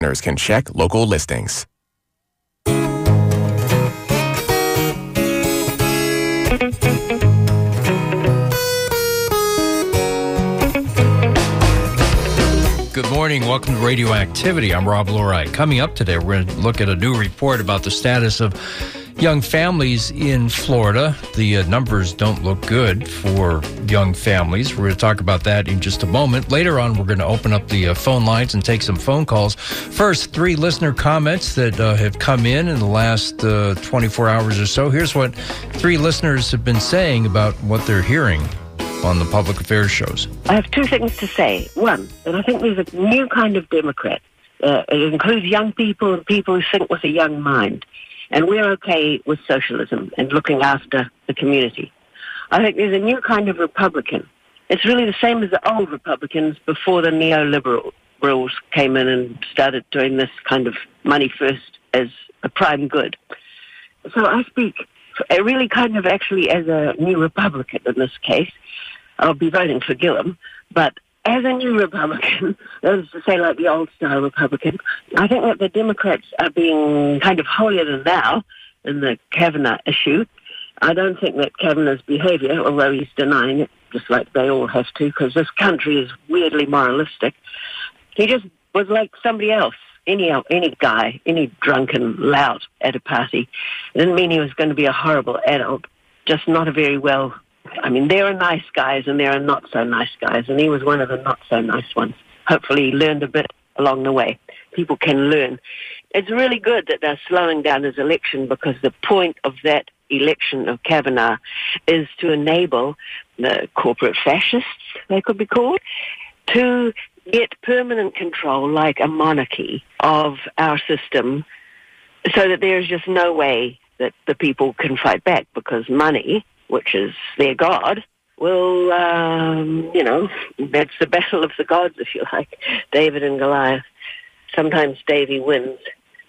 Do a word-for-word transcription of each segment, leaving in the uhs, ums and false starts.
listeners can check local listings. Good morning. Welcome to Radioactivity. I'm Rob Lorai. Coming up today, we're going to look at a new report about the status of young families in Florida. The uh, numbers don't look good for young families. We're going to talk about that in just a moment. Later on, we're going to open up the uh, phone lines and take some phone calls. First, three listener comments that uh, have come in in the last uh, twenty-four hours or so. Here's what three listeners have been saying about what they're hearing on the public affairs shows. I have two things to say. One, that I think there's a new kind of Democrat. Uh, it includes young people and people who think with a young mind. And we're okay with socialism and looking after the community. I think there's a new kind of Republican. It's really the same as the old Republicans before the neoliberals came in and started doing this kind of money first as a prime good. So I speak really kind of actually as a new Republican in this case. I'll be voting for Gillum, but as a new Republican, that is to say like the old-style Republican, I think that the Democrats are being kind of holier than thou in the Kavanaugh issue. I don't think that Kavanaugh's behavior, although he's denying it, just like they all have to, because this country is weirdly moralistic, he just was like somebody else, any any guy, any drunken lout at a party. It didn't mean he was going to be a horrible adult, just not a very well... I mean, there are nice guys and there are not-so-nice guys, and he was one of the not-so-nice ones. Hopefully he learned a bit along the way. People can learn. It's really good that they're slowing down his election, because the point of that election of Kavanaugh is to enable the corporate fascists, they could be called, to get permanent control, like a monarchy, of our system, so that there's just no way that the people can fight back, because money, which is their god, will, um, you know, that's the battle of the gods, if you like, David and Goliath. Sometimes Davy wins.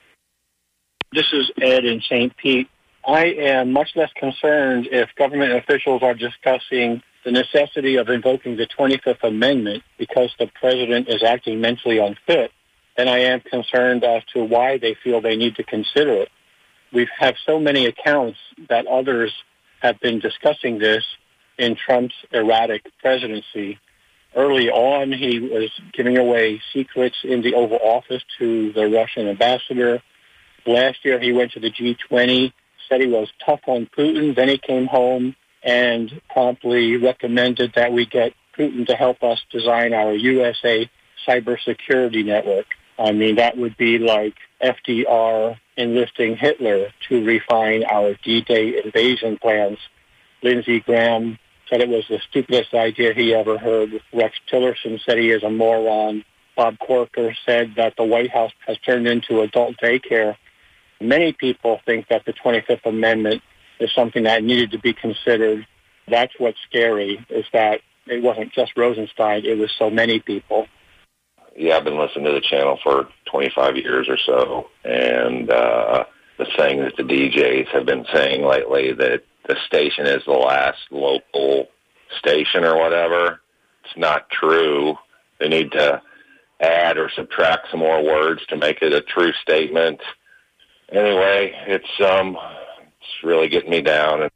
This is Ed in Saint Pete. I am much less concerned if government officials are discussing the necessity of invoking the twenty-fifth Amendment because the president is acting mentally unfit than I am concerned as to why they feel they need to consider it. We have so many accounts that others have been discussing this in Trump's erratic presidency. Early on, he was giving away secrets in the Oval Office to the Russian ambassador. Last year, he went to the G twenty, said he was tough on Putin. Then he came home and promptly recommended that we get Putin to help us design our U S A cybersecurity network. I mean, that would be like F D R enlisting Hitler to refine our D-Day invasion plans. Lindsey Graham said it was the stupidest idea he ever heard. Rex Tillerson said he is a moron. Bob Corker said that the White House has turned into adult daycare. Many people think that the twenty-fifth Amendment is something that needed to be considered. That's what's scary, is that it wasn't just Rosenstein, it was so many people. Yeah, I've been listening to the channel for twenty-five years or so, and uh, the thing that the D Js have been saying lately, that the station is the last local station or whatever, it's not true. They need to add or subtract some more words to make it a true statement. Anyway, it's um, it's really getting me down.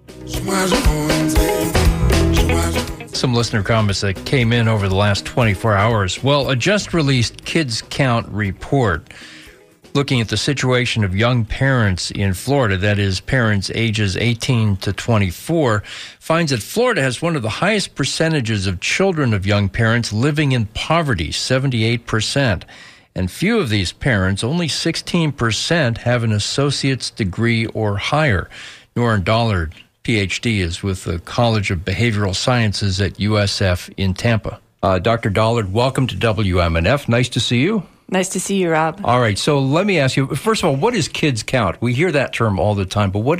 Some listener comments that came in over the last twenty-four hours. Well, a just-released Kids Count report looking at the situation of young parents in Florida, that is, parents ages eighteen to twenty-four, finds that Florida has one of the highest percentages of children of young parents living in poverty, seventy-eight percent. And few of these parents, only sixteen percent, have an associate's degree or higher. Norrin Dollard, P H D, is with the College of Behavioral Sciences at U S F in Tampa. Uh, Doctor Dollard, welcome to W M N F. Nice to see you. Nice to see you, Rob. All right, so let me ask you, first of all, what is Kids Count? We hear that term all the time, but what is it?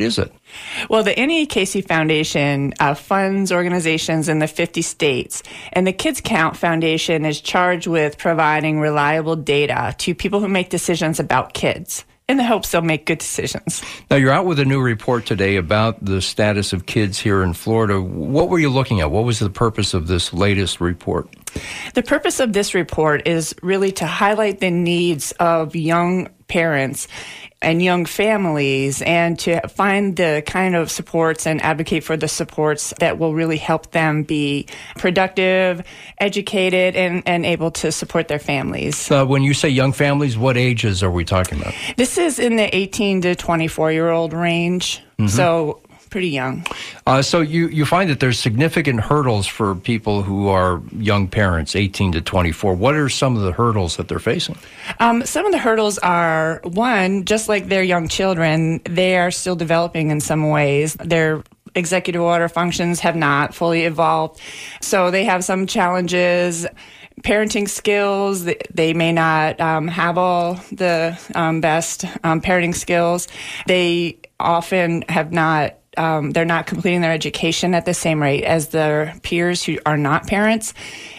Well, the N E A Casey Foundation uh, funds organizations in the fifty states, and the Kids Count Foundation is charged with providing reliable data to people who make decisions about kids, in the hopes they'll make good decisions. Now, you're out with a new report today about the status of kids here in Florida. What were you looking at? What was the purpose of this latest report? The purpose of this report is really to highlight the needs of young parents and young families, and to find the kind of supports and advocate for the supports that will really help them be productive, educated, and, and able to support their families. Uh, when you say young families, what ages are we talking about? This is in the eighteen to twenty-four-year-old range, mm-hmm. so pretty young. Uh, so you, you find that there's significant hurdles for people who are young parents, eighteen to twenty-four. What are some of the hurdles that they're facing? Um, some of the hurdles are, one, just like their young children, they are still developing in some ways. Their executive order functions have not fully evolved, so they have some challenges. Parenting skills, they may not um, have all the um, best um, parenting skills. They often have not Um, they're not completing their education at the same rate as their peers who are not parents.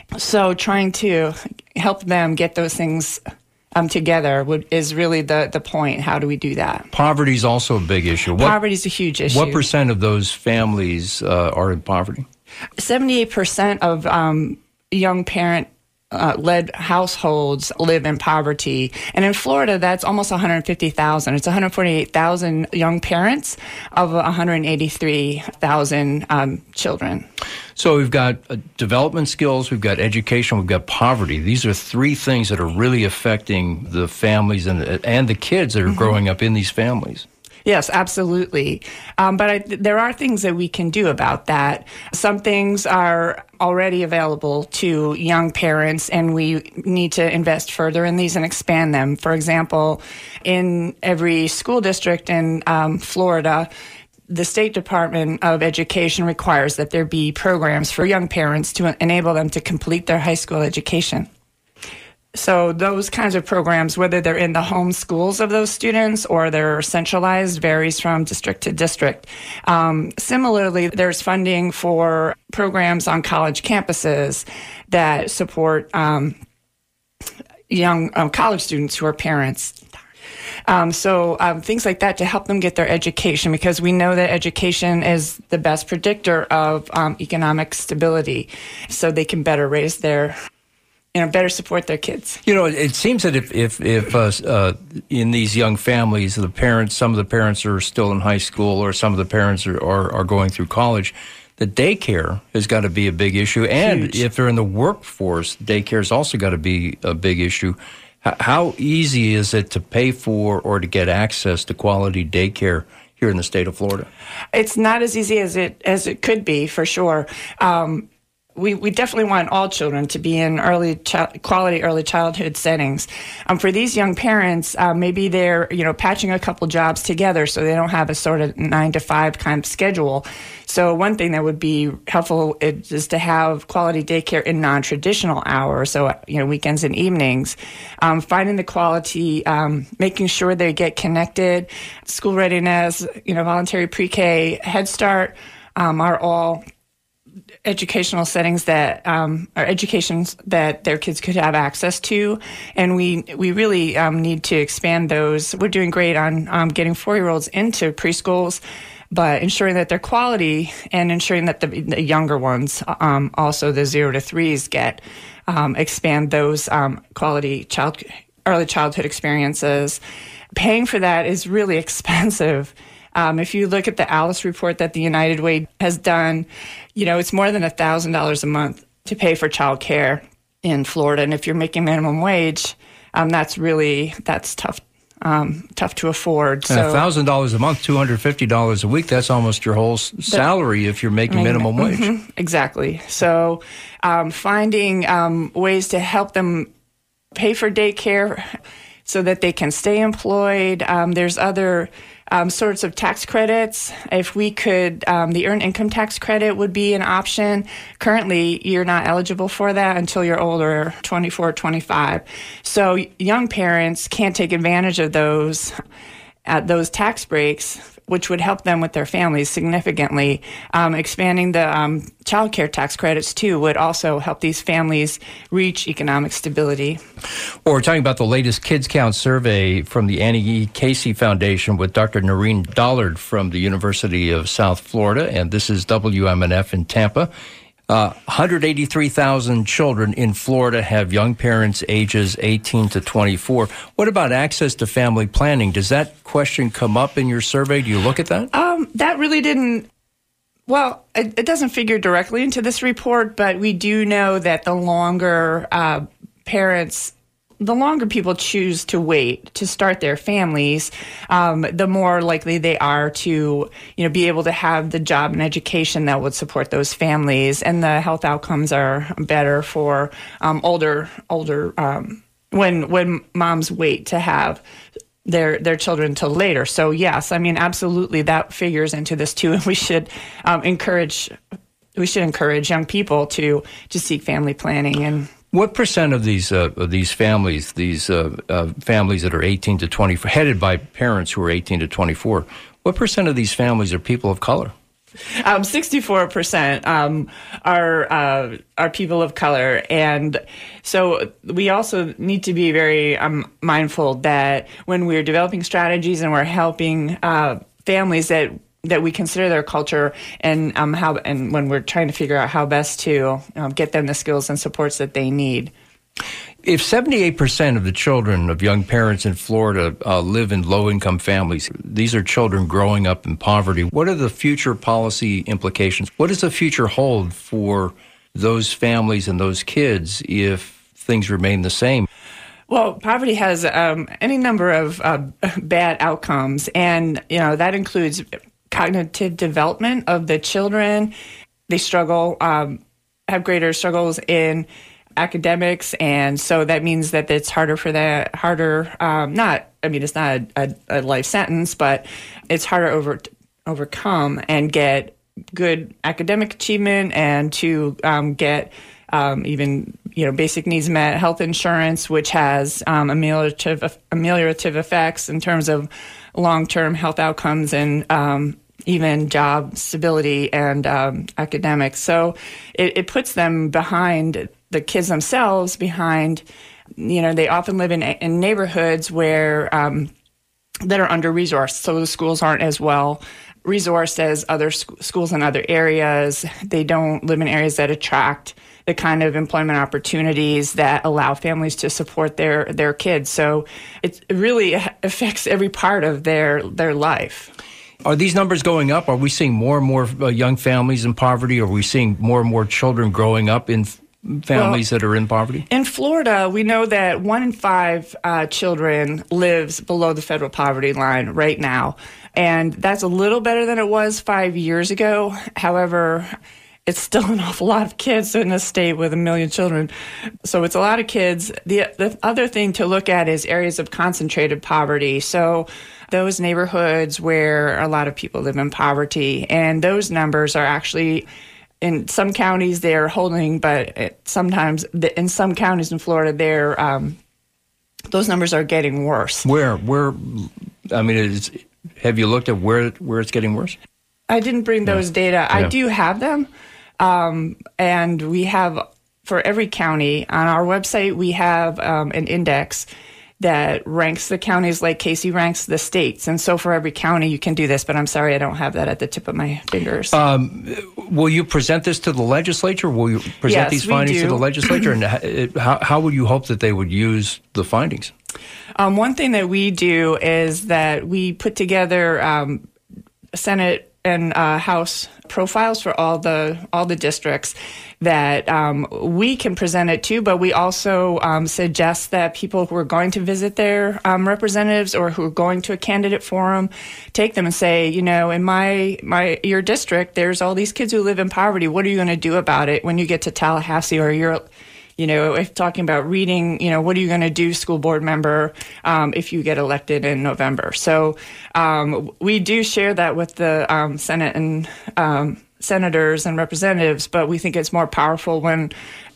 So trying to help them get those things um, together would, is really the, the point. How do we do that? Poverty is also a big issue. Poverty is a huge issue. What percent of those families uh, are in poverty? seventy-eight percent of um, young parent Uh, led households live in poverty. And in Florida, that's almost one hundred fifty thousand. It's one hundred forty-eight thousand young parents of one hundred eighty-three thousand um, children. So we've got uh, development skills, we've got education, we've got poverty. These are three things that are really affecting the families and, and the kids that are mm-hmm. growing up in these families. Yes, absolutely. Um, but I, there are things that we can do about that. Some things are already available to young parents, and we need to invest further in these and expand them. For example, in every school district in um, Florida, the State Department of Education requires that there be programs for young parents to enable them to complete their high school education. So those kinds of programs, whether they're in the home schools of those students or they're centralized, varies from district to district. Um, similarly, there's funding for programs on college campuses that support um, young um, college students who are parents. Um, so um, things like that to help them get their education, because we know that education is the best predictor of um, economic stability, so they can better raise their You know, better support their kids. You know, it seems that if if, if uh, uh, in these young families, the parents, some of the parents are still in high school, or some of the parents are, are, are going through college, the daycare has got to be a big issue. And Huge. If they're in the workforce, daycare has also got to be a big issue. H- how easy is it to pay for or to get access to quality daycare here in the state of Florida? It's not as easy as it as it could be, for sure. Um, We, we definitely want all children to be in early chi- quality early childhood settings. Um, for these young parents, uh, maybe they're you know patching a couple jobs together, so they don't have a sort of nine to five kind of schedule. So one thing that would be helpful is to have quality daycare in non-traditional hours, so you know weekends and evenings. Um, finding the quality, um, making sure they get connected, school readiness, you know, voluntary pre-K, Head Start um, are all educational settings that um, are educations that their kids could have access to, and we we really um, need to expand those. We're doing great on um, getting four-year-olds into preschools, but ensuring that they're quality and ensuring that the, the younger ones, um, also the zero to threes, get um, expand those um, quality child early childhood experiences. Paying for that is really expensive. Um, if you look at the ALICE report that the United Way has done, you know, it's more than one thousand dollars a month to pay for child care in Florida. And if you're making minimum wage, um, that's really, that's tough, um, tough to afford. So one thousand dollars a month, two hundred fifty dollars a week, that's almost your whole salary if you're making minimum wage. Mm-hmm, exactly. So um, finding um, ways to help them pay for daycare so that they can stay employed. Um, there's other Um, sorts of tax credits. If we could, um, the earned income tax credit would be an option. Currently, you're not eligible for that until you're older, twenty-four, twenty-five. So young parents can't take advantage of those at those tax breaks, which would help them with their families significantly. Um, expanding the um, child care tax credits, too, would also help these families reach economic stability. Well, we're talking about the latest Kids Count survey from the Annie E. Casey Foundation with Doctor Noreen Dollard from the University of South Florida, and this is W M N F in Tampa. Uh, one hundred eighty-three thousand children in Florida have young parents ages eighteen to twenty-four. What about access to family planning? Does that question come up in your survey? Do you look at that? Um, that really didn't. Well, it, it doesn't figure directly into this report, but we do know that the longer uh, parents the longer people choose to wait to start their families, um, the more likely they are to, you know, be able to have the job and education that would support those families, and the health outcomes are better for um, older older um, when when moms wait to have their their children till later. So yes, I mean absolutely that figures into this too, and we should um, encourage we should encourage young people to to seek family planning. And what percent of these uh, of these families, these uh, uh, families that are eighteen to twenty-four, headed by parents who are eighteen to twenty-four, what percent of these families are people of color? Um, sixty-four percent um, are uh, are people of color, and so we also need to be very um, mindful that when we're developing strategies and we're helping uh, families that. that we consider their culture and um, how, and when we're trying to figure out how best to um, get them the skills and supports that they need. If seventy-eight percent of the children of young parents in Florida uh, live in low-income families, these are children growing up in poverty, what are the future policy implications? What does the future hold for those families and those kids if things remain the same? Well, poverty has um, any number of uh, bad outcomes, and you know that includes cognitive development of the children. They struggle, um, have greater struggles in academics, and so that means that it's harder for that, harder, um, not, I mean, it's not a, a, a life sentence, but it's harder over overcome and get good academic achievement and to um, get um, even, you know, basic needs met, health insurance, which has um, ameliorative, ameliorative effects in terms of long-term health outcomes and um, even job stability and um, academics. So it, it puts them behind, the kids themselves behind, you know, they often live in, in neighborhoods where um, that are under-resourced, so the schools aren't as well resourced as other sc- schools in other areas. They don't live in areas that attract the kind of employment opportunities that allow families to support their, their kids. So it really affects every part of their their life. Are these numbers going up? Are we seeing more and more uh, young families in poverty? Are we seeing more and more children growing up in f- families well, that are in poverty? In Florida, we know that one in five uh, children lives below the federal poverty line right now. And that's a little better than it was five years ago. However, it's still an awful lot of kids in a state with a million children. So it's a lot of kids. The, the other thing to look at is areas of concentrated poverty. So those neighborhoods where a lot of people live in poverty. And those numbers are actually, in some counties, they're holding, but sometimes in some counties in Florida, they're um, those numbers are getting worse. Where? Where? I mean, it's, have you looked at where where it's getting worse? I didn't bring those data. Yeah. I do have them. Um, and we have, for every county, on our website, we have um, an index that ranks the counties like Casey ranks the states. And so for every county, you can do this, but I'm sorry I don't have that at the tip of my fingers. Um, will you present this to the legislature? Will you present yes, these findings do. to the legislature? And how, how would you hope that they would use the findings? Um, one thing that we do is that we put together um, Senate and uh, House profiles for all the all the districts that um, we can present it to, but we also um, suggest that people who are going to visit their um, representatives or who are going to a candidate forum take them and say, you know, in my my your district, there's all these kids who live in poverty. What are you going to do about it when you get to Tallahassee, or you're You know, if talking about reading, you know, what are you going to do, school board member, um, if you get elected in November? So um, we do share that with the um, Senate and um, senators and representatives, but we think it's more powerful when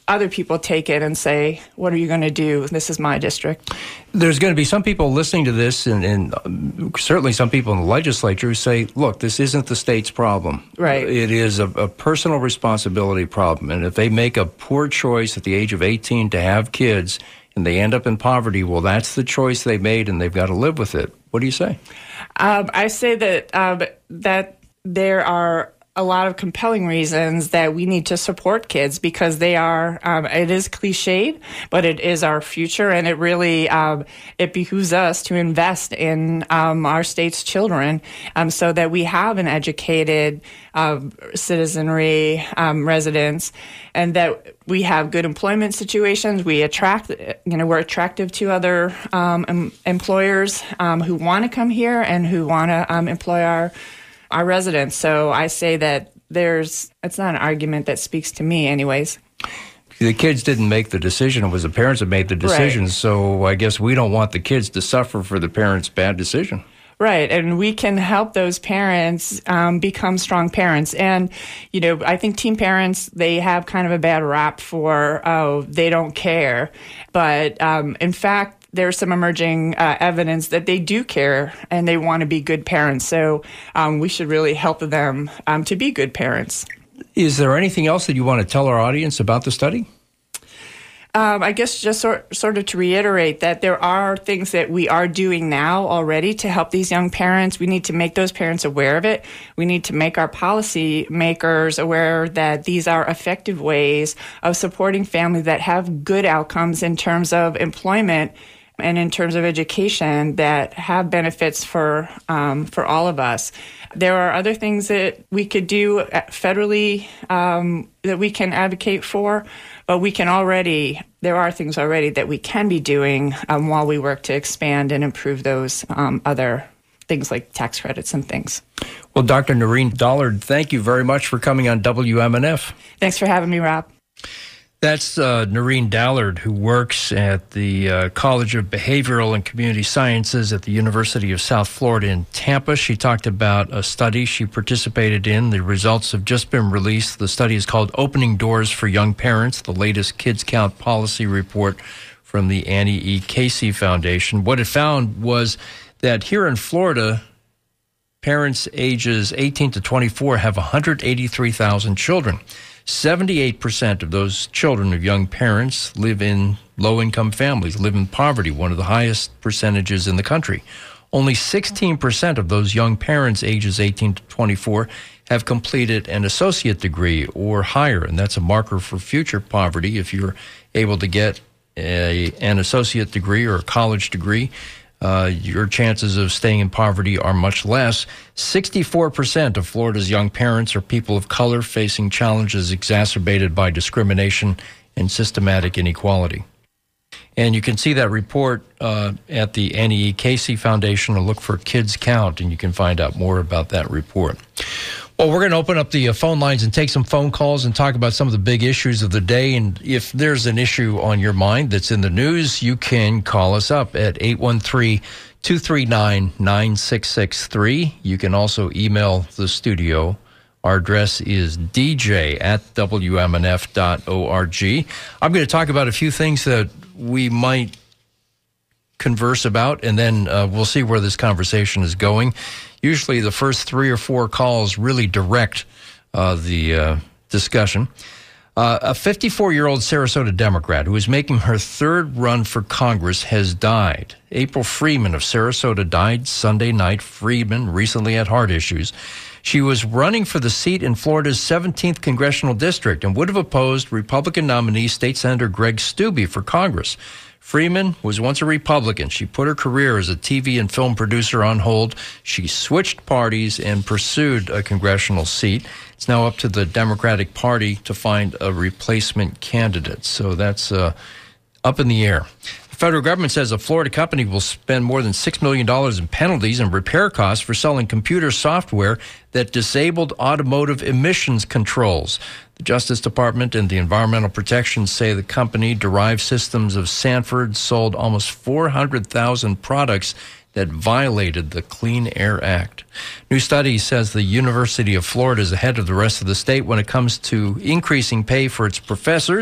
other people take it and say, what are you going to do? This is my district. There's going to be some people listening to this, and, and um, certainly some people in the legislature who say, look, this isn't the state's problem. Right. It is a, a personal responsibility problem. And if they make a poor choice at the age of eighteen to have kids and they end up in poverty, well, that's the choice they made and they've got to live with it. What do you say? Um, I say that um, that there are a lot of compelling reasons that we need to support kids because they are, um, it is cliched, but it is our future, and it really, um, it behooves us to invest in um, our state's children um, so that we have an educated uh, citizenry, um, residents, and that we have good employment situations. We attract, you know, we're attractive to other um, em- employers um, who want to come here and who want to um, employ our our residents. So I say that there's, it's not an argument that speaks to me anyways. The kids didn't make the decision. It was the parents that made the decision. Right. So I guess we don't want the kids to suffer for the parents' bad decision. Right. And we can help those parents um, become strong parents. And, you know, I think teen parents, they have kind of a bad rap for, oh, they don't care. But um, in fact, there's some emerging uh, evidence that they do care and they want to be good parents. So um, we should really help them um, to be good parents. Is there anything else that you want to tell our audience about the study? Um, I guess just sort, sort of to reiterate that there are things that we are doing now already to help these young parents. We need to make those parents aware of it. We need to make our policy makers aware that these are effective ways of supporting families that have good outcomes in terms of employment and in terms of education that have benefits for um, for all of us. There are other things that we could do federally um, that we can advocate for, but we can already, there are things already that we can be doing um, while we work to expand and improve those um, other things like tax credits and things. Well, Doctor Noreen Dollard, thank you very much for coming on W M N F. Thanks for having me, Rob. That's uh, Noreen Dollard, who works at the uh, College of Behavioral and Community Sciences at the University of South Florida in Tampa. She talked about a study she participated in. The results have just been released. The study is called Opening Doors for Young Parents, the latest Kids Count policy report from the Annie E. Casey Foundation. What it found was that here in Florida, parents ages eighteen to twenty-four have one hundred eighty-three thousand children. seventy-eight percent of those children of young parents live in low-income families, live in poverty, one of the highest percentages in the country. Only sixteen percent of those young parents ages eighteen to twenty-four have completed an associate degree or higher, and that's a marker for future poverty. If you're able to get a, an associate degree or a college degree, Uh, your chances of staying in poverty are much less. sixty-four percent of Florida's young parents are people of color facing challenges exacerbated by discrimination and systematic inequality. And you can see that report uh, at the Annie E. Casey Foundation, or look for Kids Count, and you can find out more about that report. Well, we're going to open up the uh, phone lines and take some phone calls and talk about some of the big issues of the day. And if there's an issue on your mind that's in the news, you can call us up at eight one three, two three nine, nine six six three. You can also email the studio. Our address is d j at w m n f dot org. I'm going to talk about a few things that we might converse about, and then uh, we'll see where this conversation is going. Usually the first three or four calls really direct uh, the uh, discussion. Uh, a fifty-four-year-old Sarasota Democrat who is making her third run for Congress has died. April Freeman of Sarasota died Sunday night. Freeman recently had heart issues. She was running for the seat in Florida's seventeenth Congressional District and would have opposed Republican nominee State Senator Greg Steube for Congress. Freeman was once a Republican. She put her career as a T V and film producer on hold. She switched parties and pursued a congressional seat. It's now up to the Democratic Party to find a replacement candidate. So that's uh, up in the air. The federal government says a Florida company will spend more than six million dollars in penalties and repair costs for selling computer software that disabled automotive emissions controls. The Justice Department and the Environmental Protection say the company, Derive Systems of Sanford, sold almost four hundred thousand products that violated the Clean Air Act. New study says the University of Florida is ahead of the rest of the state when it comes to increasing pay for its professors.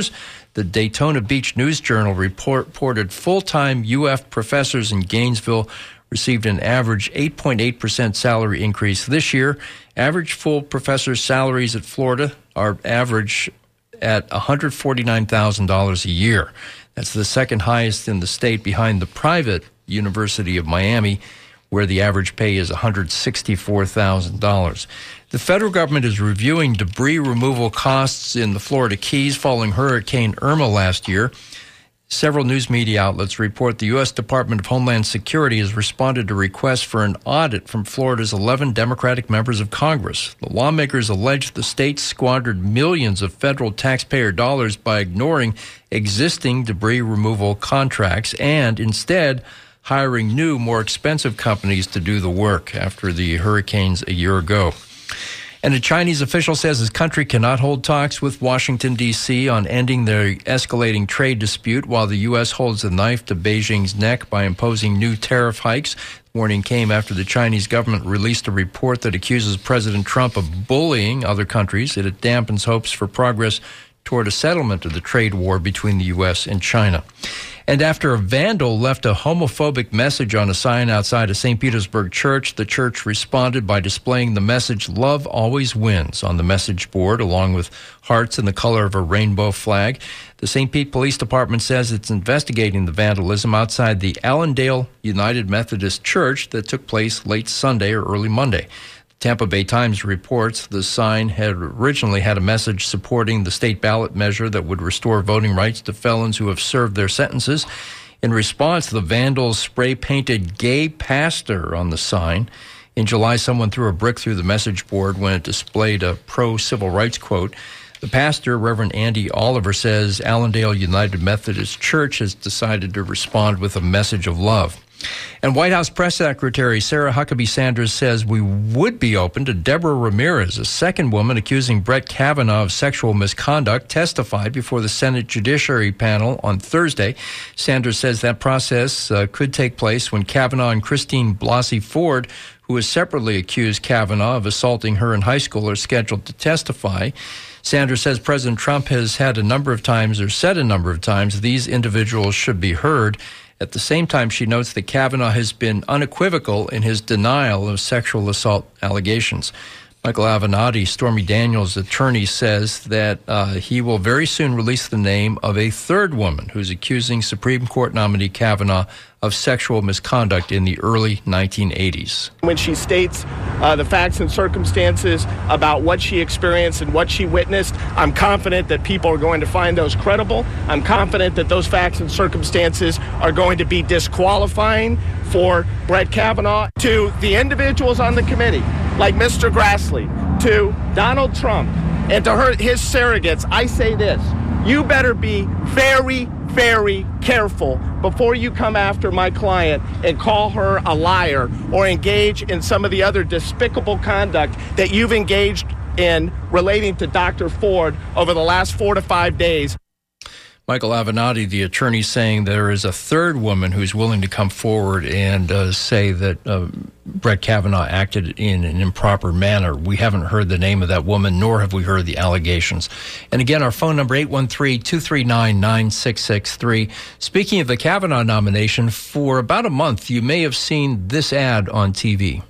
The Daytona Beach News Journal report, reported full-time U F professors in Gainesville received an average eight point eight percent salary increase this year. Average full professor salaries at Florida are average at one hundred forty-nine thousand dollars a year. That's the second highest in the state, behind the private University of Miami, where the average pay is one hundred sixty-four thousand dollars. The federal government is reviewing debris removal costs in the Florida Keys following Hurricane Irma last year. Several news media outlets report the U S Department of Homeland Security has responded to requests for an audit from Florida's eleven Democratic members of Congress. The lawmakers allege the state squandered millions of federal taxpayer dollars by ignoring existing debris removal contracts and instead hiring new, more expensive companies to do the work after the hurricanes a year ago. And a Chinese official says his country cannot hold talks with Washington, D C on ending their escalating trade dispute while the U S holds a knife to Beijing's neck by imposing new tariff hikes. The warning came after the Chinese government released a report that accuses President Trump of bullying other countries. It dampens hopes for progress toward a settlement of the trade war between the U S and China. And after a vandal left a homophobic message on a sign outside a Saint Petersburg church, the church responded by displaying the message, "Love always wins," on the message board, along with hearts in the color of a rainbow flag. The Saint Pete Police Department says it's investigating the vandalism outside the Allendale United Methodist Church that took place late Sunday or early Monday. Tampa Bay Times reports the sign had originally had a message supporting the state ballot measure that would restore voting rights to felons who have served their sentences. In response, the vandals spray-painted "gay pastor" on the sign. In July, someone threw a brick through the message board when it displayed a pro-civil rights quote. The pastor, Reverend Andy Oliver, says Allendale United Methodist Church has decided to respond with a message of love. And White House Press Secretary Sarah Huckabee Sanders says we would be open to Deborah Ramirez, a second woman accusing Brett Kavanaugh of sexual misconduct, testified before the Senate Judiciary Panel on Thursday. Sanders says that process uh, could take place when Kavanaugh and Christine Blasey Ford, who has separately accused Kavanaugh of assaulting her in high school, are scheduled to testify. Sanders says President Trump has had a number of times, or said a number of times, these individuals should be heard. At the same time, she notes that Kavanaugh has been unequivocal in his denial of sexual assault allegations. Michael Avenatti, Stormy Daniels' attorney, says that uh, he will very soon release the name of a third woman who's accusing Supreme Court nominee Kavanaugh of sexual misconduct in the early nineteen eighties. When she states uh, the facts and circumstances about what she experienced and what she witnessed, I'm confident that people are going to find those credible. I'm confident that those facts and circumstances are going to be disqualifying for Brett Kavanaugh. To the individuals on the committee, like Mister Grassley, to Donald Trump, and to her, his surrogates, I say this: you better be very, very careful before you come after my client and call her a liar or engage in some of the other despicable conduct that you've engaged in relating to Doctor Ford over the last four to five days. Michael Avenatti, the attorney, saying there is a third woman who's willing to come forward and uh, say that uh, Brett Kavanaugh acted in an improper manner. We haven't heard the name of that woman, nor have we heard the allegations. And again, our phone number, eight one three, two three nine, nine six six three. Speaking of the Kavanaugh nomination, for about a month, you may have seen this ad on T V.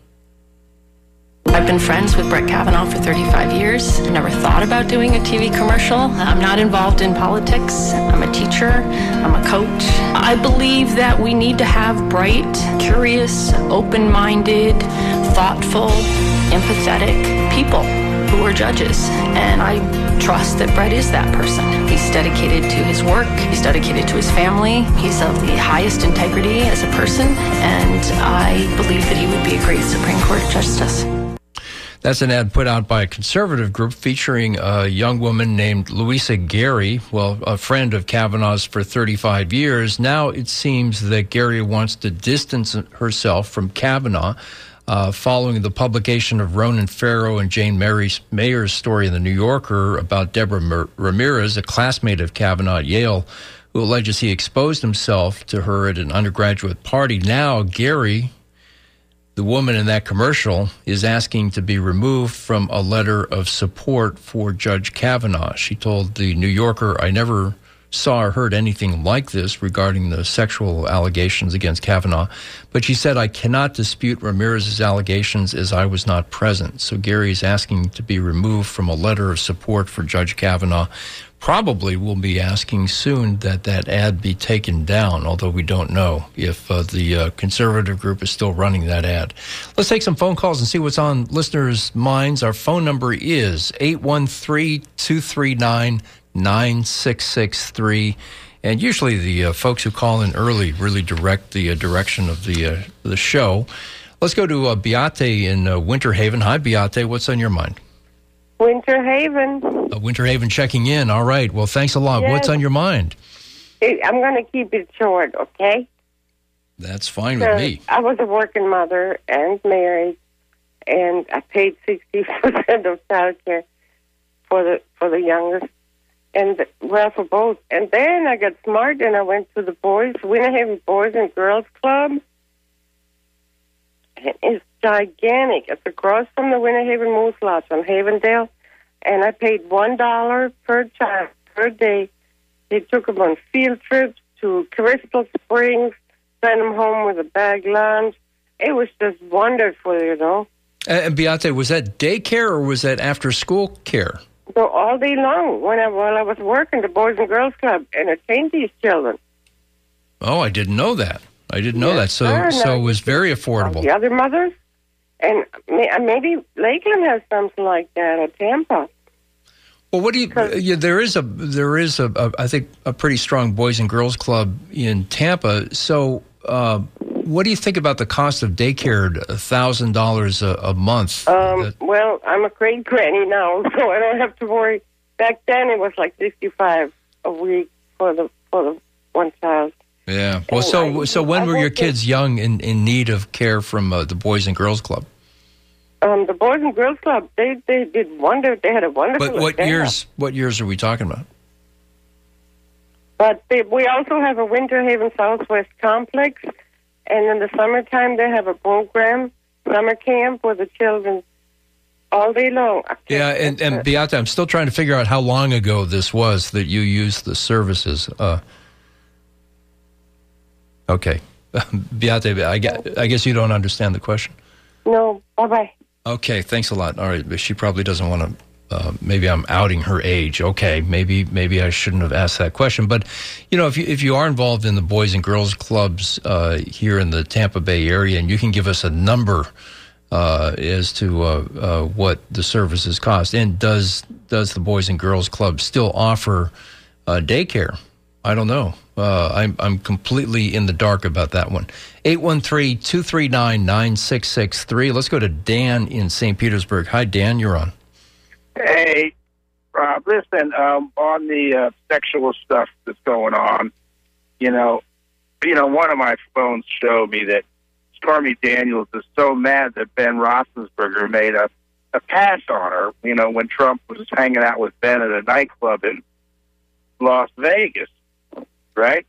I've been friends with Brett Kavanaugh for thirty-five years. I never thought about doing a T V commercial. I'm not involved in politics. I'm a teacher. I'm a coach. I believe that we need to have bright, curious, open-minded, thoughtful, empathetic people who are judges. And I trust that Brett is that person. He's dedicated to his work. He's dedicated to his family. He's of the highest integrity as a person. And I believe that he would be a great Supreme Court justice. That's an ad put out by a conservative group featuring a young woman named Louisa Gary, well, a friend of Kavanaugh's for thirty-five years. Now it seems that Gary wants to distance herself from Kavanaugh uh, following the publication of Ronan Farrow and Jane Mayer's story in The New Yorker about Deborah Ramirez, a classmate of Kavanaugh at Yale, who alleges he exposed himself to her at an undergraduate party. Now Gary, the woman in that commercial, is asking to be removed from a letter of support for Judge Kavanaugh. She told The New Yorker, "I never saw or heard anything like this regarding the sexual allegations against Kavanaugh. But she said, I cannot dispute Ramirez's allegations as I was not present. So Gary is asking to be removed from a letter of support for Judge Kavanaugh. Probably will be asking soon that that ad be taken down, although we don't know if uh, the uh, conservative group is still running that ad. Let's take some phone calls and see what's on listeners' minds. Our phone number is eight one three, two three nine, nine six six three. And usually the uh, folks who call in early really direct the uh, direction of the uh, the show. Let's go to uh, Beate in uh, Winter Haven. Hi, Beate. What's on your mind? Winter Haven. Uh, Winter Haven checking in. All right. Well, thanks a lot. Yes. What's on your mind? I'm going to keep it short, okay? That's fine So, with me. I was a working mother and married, and I paid sixty percent of childcare for the for the youngest, and well, for both. And then I got smart, and I went to the boys, Winter Haven Boys and Girls Club. And it's gigantic. It's across from the Winter Haven Moose Lodge on Havendale, and I paid one dollar per child per day. They took them on field trips to Crystal Springs, sent them home with a bag lunch. It was just wonderful, you know. And Beate, was that daycare or was that after-school care? So all day long, when I, while I was working, the Boys and Girls Club entertained these children. Oh, I didn't know that. I didn't know Yes, that. So, sir. so Now, it was very affordable. The other mothers, and may- maybe Lakeland has something like that, or Tampa. Well, what do you? Yeah, there is a there is a, a I think a pretty strong Boys and Girls Club in Tampa. So, uh, what do you think about the cost of daycare? A thousand dollars a month. Um, That- well, I'm a great granny now, so I don't have to worry. Back then, it was like fifty-five a week for the for the one child. yeah. Well, so so when were your kids young in, in need of care from uh, the Boys and Girls Club? Um, the Boys and Girls Club, they they did wonder. They had a wonderful. But what agenda. years? What years are we talking about? But they, we also have a Winter Haven Southwest complex, and in the summertime they have a program, summer camp, with the children all day long. Yeah, and, and Beate, I'm still trying to figure out how long ago this was that you used the services. Uh, okay. Beate, I guess, I guess you don't understand the question. No, bye-bye. Okay, thanks a lot. All right, but she probably doesn't want to, uh, maybe I'm outing her age. Okay, maybe maybe I shouldn't have asked that question. But, you know, if you, if you are involved in the Boys and Girls Clubs uh, here in the Tampa Bay area, and you can give us a number uh, as to uh, uh, what the services cost, and does does the Boys and Girls Club still offer uh, daycare? I don't know. Uh, I'm I'm completely in the dark about that one. eight one three, two three nine, nine six six three. Let's go to Dan in Saint Petersburg. Hi, Dan. You're on. Hey, Rob. Listen, um, on the uh, sexual stuff that's going on, you know, you know, one of my phones showed me that Stormy Daniels is so mad that Ben Roethlisberger made a, a pass on her, you know, when Trump was hanging out with Ben at a nightclub in Las Vegas. Right?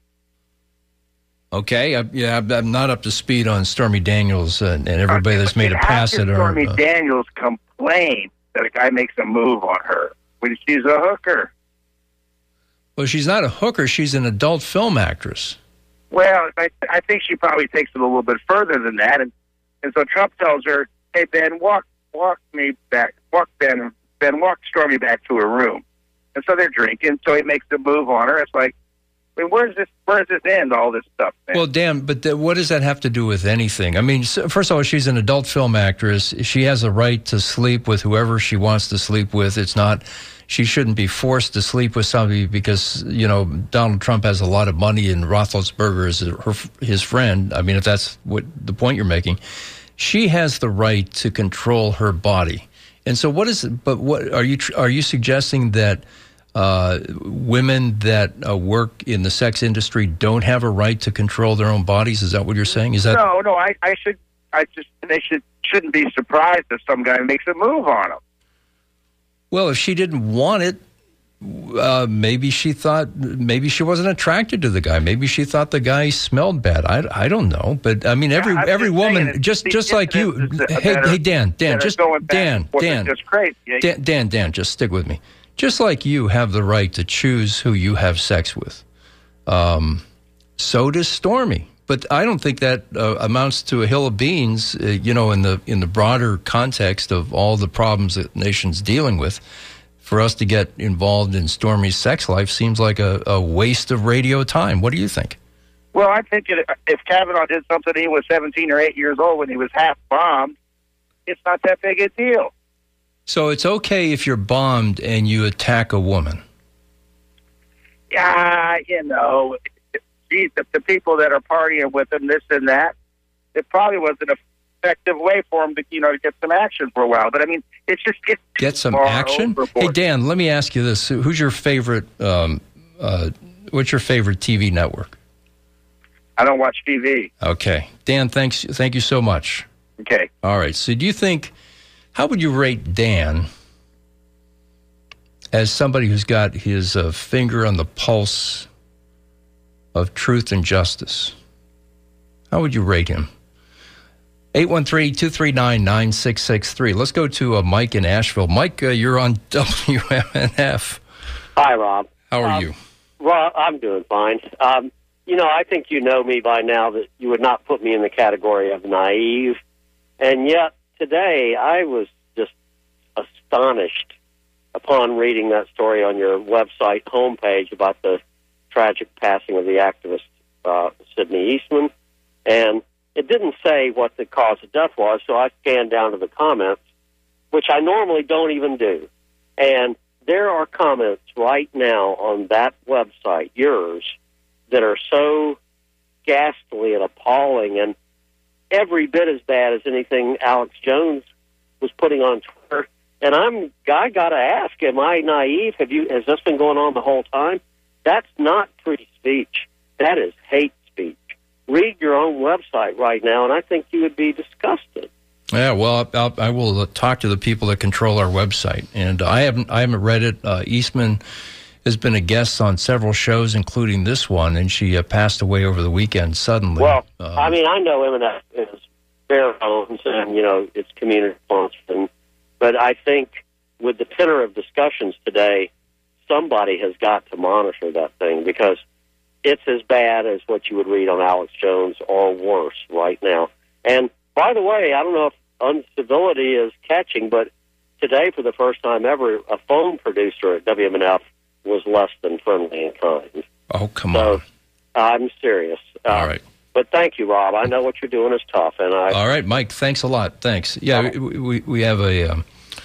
Okay. I, yeah, I'm- I'm not up to speed on Stormy Daniels and, and everybody that's made a pass After at her. Stormy uh, Daniels complained that a guy makes a move on her when she's a hooker. Well, she's not a hooker. She's an adult film actress. Well, I, I think she probably takes it a little bit further than that, and and so Trump tells her, "Hey Ben, walk walk me back, walk Ben, Ben, walk Stormy back to her room." And so they're drinking. So he makes a move on her. It's like, I mean, where's this? Where's this end? All this stuff, man? Well, Dan, but th- what does that have to do with anything? I mean, so, first of all, she's an adult film actress. She has a right to sleep with whoever she wants to sleep with. It's not, she shouldn't be forced to sleep with somebody because, you know, Donald Trump has a lot of money and Roethlisberger is her, his friend. I mean, if that's what the point you're making, she has the right to control her body. And so, what is it? But what are you are you suggesting that uh, women that uh, work in the sex industry don't have a right to control their own bodies? Is that what you're saying? Is that no, no? I, I should, I just, they should shouldn't be surprised if some guy makes a move on them. well? If she didn't want it, uh, maybe she thought maybe she wasn't attracted to the guy. Maybe she thought the guy smelled bad. I, I don't know. But I mean, every I'm every just woman, saying, just the just like you. incidences that Hey, are- hey, Dan, Dan, that are just going back Dan, and forth are Dan, just crazy. Yeah, Dan, Dan, Dan, just stick with me. just like you have the right to choose who you have sex with. Um, so does Stormy. But I don't think that uh, amounts to a hill of beans, uh, you know, in the in the broader context of all the problems that the nation's dealing with. For us to get involved in Stormy's sex life seems like a, a waste of radio time. What do you think? Well, I think it, if Kavanaugh did something, he was seventeen or eight years old when he was half bombed, it's not that big a deal. So it's okay if you're bombed and you attack a woman? Yeah, you know, geez, the, the people that are partying with him, this and that, it probably was an effective way for him to, you know, to get some action for a while. But, I mean, it's just... It's get some action? Hey, Dan, let me ask you this. Who's your favorite, um, uh, what's your favorite T V network? I don't watch T V. Okay. Dan, thanks. Thank you so much. Okay. All right. So do you think, how would you rate Dan as somebody who's got his uh, finger on the pulse of truth and justice? How would you rate him? eight one three, two three nine, nine six six three. Let's go to uh, Mike in Asheville. Mike, uh, you're on W M N F. Hi, Rob. How are um, you? Rob, I'm doing fine. Um, you know, I think you know me by now that you would not put me in the category of naive. And yet, today, I was just astonished upon reading that story on your website homepage about the tragic passing of the activist uh, Sidney Eastman. And it didn't say what the cause of death was, so I scanned down to the comments, which I normally don't even do. And there are comments right now on that website, yours, that are so ghastly and appalling and every bit as bad as anything Alex Jones was putting on Twitter. And I'm, I got to ask, am I naive? Have you? Has this been going on the whole time? That's not free speech. That is hate speech. Read your own website right now, and I think you would be disgusted. Yeah, well, I'll, I will talk to the people that control our website, and I haven't, I haven't read it. Uh, Eastman has been a guest on several shows, including this one, and she uh, passed away over the weekend suddenly. Well, um, I mean, I know M N F is bare bones, and you know it's community sponsored, but I think with the tenor of discussions today, somebody has got to monitor that thing because it's as bad as what you would read on Alex Jones or worse right now. And by the way, I don't know if uncivility is catching, but today, for the first time ever, a phone producer at W M N F was less than friendly and kind. Oh, come so, on. I'm serious. Uh, All right. But thank you, Rob. I know what you're doing is tough. And I. All right, Mike, thanks a lot. Thanks. Yeah, we, we, we have a... Um,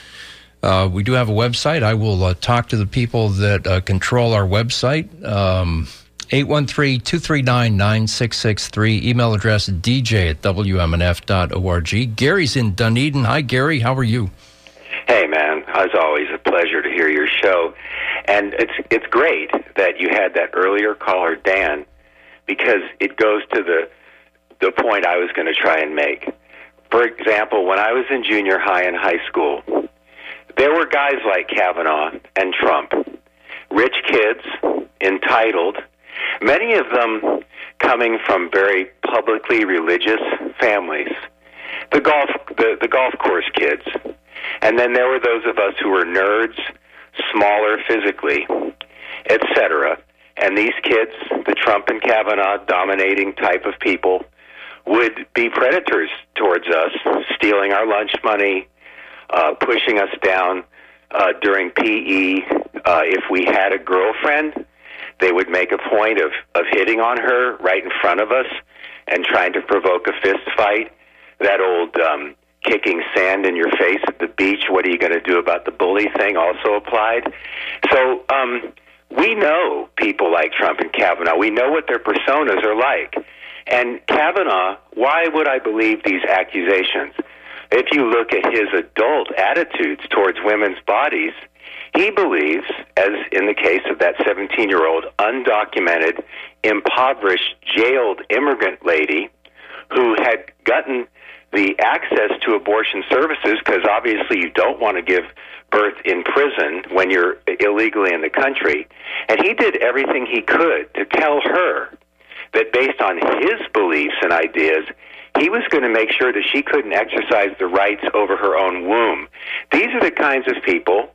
Uh, we do have a website. I will uh, talk to the people that uh, control our website. Um, eight one three, two three nine, nine six six three. Email address d j at w m n f dot org. Gary's in Dunedin. Hi, Gary. How are you? Hey, man. As always, a pleasure to hear your show. And it's it's great that you had that earlier caller, Dan, because it goes to the the point I was going to try and make. For example, when I was in junior high and high school, there were guys like Kavanaugh and Trump, rich kids, entitled, many of them coming from very publicly religious families, the golf the, the golf course kids. And then there were those of us who were nerds, smaller physically, et cetera. And these kids, the Trump and Kavanaugh dominating type of people, would be predators towards us, stealing our lunch money, Uh, pushing us down uh, during P E. Uh, if we had a girlfriend, they would make a point of, of hitting on her right in front of us and trying to provoke a fist fight. That old um, kicking sand in your face at the beach, what are you going to do about the bully thing also applied. So um, we know people like Trump and Kavanaugh. We know what their personas are like. And Kavanaugh, why would I believe these accusations? If you look at his adult attitudes towards women's bodies, he believes, as in the case of that seventeen-year-old undocumented, impoverished, jailed immigrant lady who had gotten the access to abortion services because obviously you don't want to give birth in prison when you're illegally in the country. And he did everything he could to tell her that based on his beliefs and ideas, he was going to make sure that she couldn't exercise the rights over her own womb. These are the kinds of people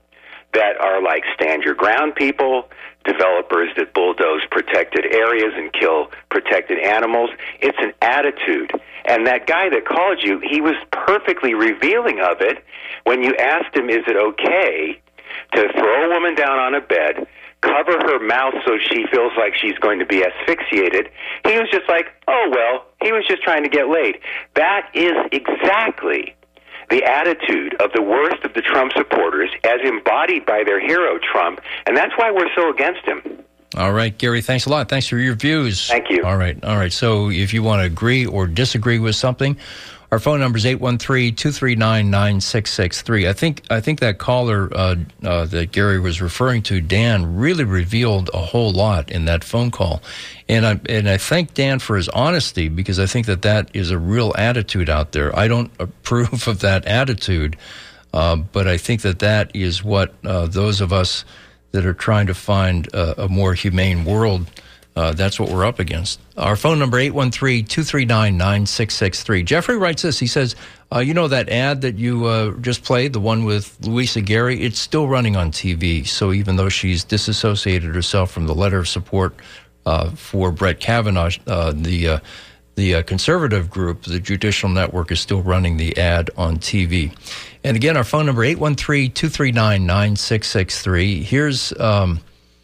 that are like stand your ground people, developers that bulldoze protected areas and kill protected animals. It's an attitude. And that guy that called you, he was perfectly revealing of it when you asked him, is it okay to throw a woman down on a bed, cover her mouth so she feels like she's going to be asphyxiated? He was just like, oh, well, he was just trying to get laid. That is exactly the attitude of the worst of the Trump supporters as embodied by their hero, Trump, and that's why we're so against him. All right, Gary, thanks a lot. Thanks for your views. Thank you. All right, all right. So if you want to agree or disagree with something, our phone number is eight one three, two three nine, nine six six three. I think I think that caller uh, uh, that Gary was referring to, Dan, really revealed a whole lot in that phone call. And I, and I thank Dan for his honesty, because I think that that is a real attitude out there. I don't approve of that attitude, uh, but I think that that is what uh, those of us that are trying to find a, a more humane world, uh, that's what we're up against. Our phone number, eight one three, two three nine, nine six six three. Jeffrey writes this. He says, uh, you know that ad that you uh, just played, the one with Louisa Gary, it's still running on T V. So even though she's disassociated herself from the letter of support uh, for Brett Kavanaugh, uh, the uh, the uh, conservative group, the Judicial Network, is still running the ad on T V. And again, our phone number, eight one three, two three nine, nine six six three. Here's um,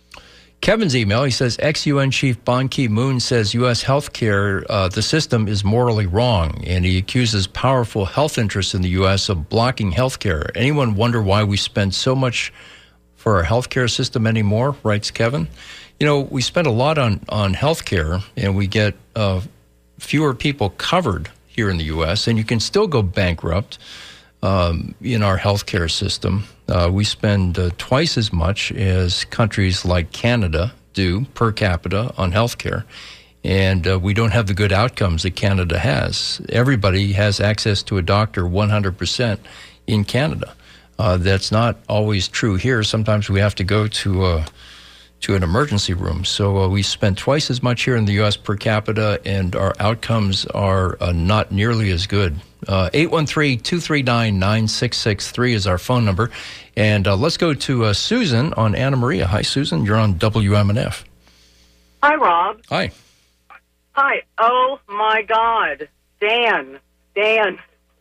Kevin's email. He says, ex-U N Chief Ban Ki-moon says U S healthcare, uh, the system is morally wrong, and he accuses powerful health interests in the U S of blocking healthcare. Anyone wonder why we spend so much for our healthcare system anymore, writes Kevin. You know, we spend a lot on, on healthcare, and we get uh, fewer people covered here in the U S, and you can still go bankrupt um, in our healthcare system. Uh, we spend uh, twice as much as countries like Canada do per capita on healthcare, and uh, we don't have the good outcomes that Canada has. Everybody has access to a doctor one hundred percent in Canada. Uh, that's not always true here. Sometimes we have to go to uh, to an emergency room. So uh, we spend twice as much here in the U S per capita, and our outcomes are uh, not nearly as good. Uh, eight one three, two three nine, nine six six three is our phone number. And uh, let's go to uh, Susan on Anna Maria. Hi, Susan. You're on W M N F. Hi, Rob. Hi. Hi. Oh, my God. Dan. Dan.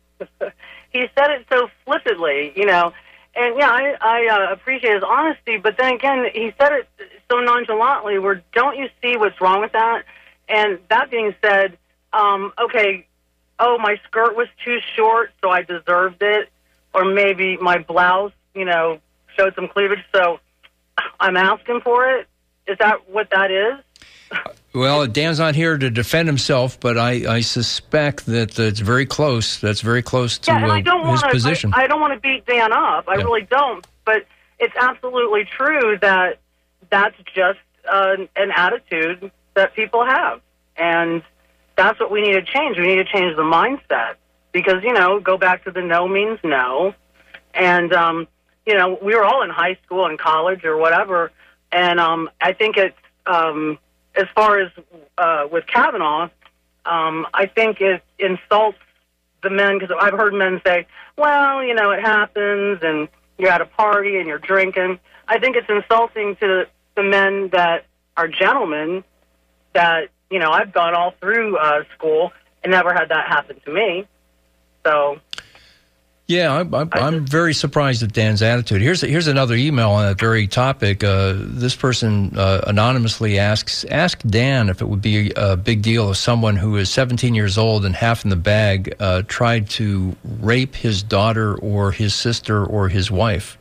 He said it so flippantly, you know. And, yeah, I, I uh, appreciate his honesty. But then again, he said it so nonchalantly, where don't you see what's wrong with that? And that being said, um, okay, oh, my skirt was too short, so I deserved it. Or maybe my blouse, you know, showed some cleavage, so I'm asking for it. Is that what that is? Well, Dan's not here to defend himself, but I, I suspect that it's very close. That's very close to yeah, and I don't uh, his wanna, position. I, I don't want to beat Dan up. I Yeah. really don't. But it's absolutely true that that's just uh, an attitude that people have. And that's what we need to change. We need to change the mindset. Because, you know, go back to the no means no. And, um, you know, we were all in high school and college or whatever. And um, I think it's, um, as far as uh, with Kavanaugh, um, I think it insults the men. Because I've heard men say, well, you know, it happens and you're at a party and you're drinking. I think it's insulting to the men that are gentlemen that, you know, I've gone all through uh, school and never had that happen to me. So, yeah, I, I, I'm very surprised at Dan's attitude. Here's here's another email on that very topic. Uh, this person uh, anonymously asks, ask Dan if it would be a big deal if someone who is seventeen years old and half in the bag uh, tried to rape his daughter or his sister or his wife.